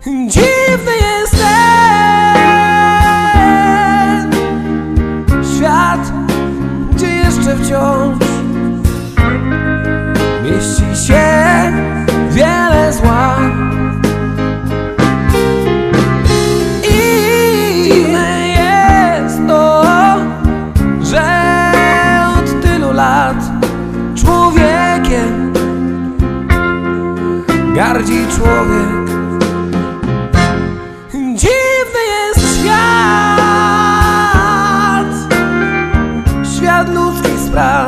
Dziwny jest ten świat, gdzie jeszcze wciąż mieści się wiele zła. I dziwne jest to, że od tylu lat człowiekiem gardzi człowiek. Dziwny jest świat ludzkich spraw.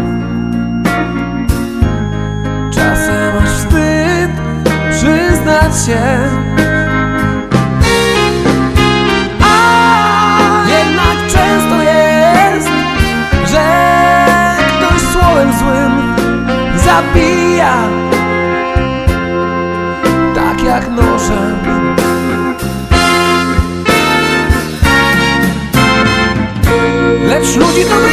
Czasem aż wstyd przyznać się, a jednak często jest, że ktoś słowem złym zabija, tak jak nożem. Lecz ludzi to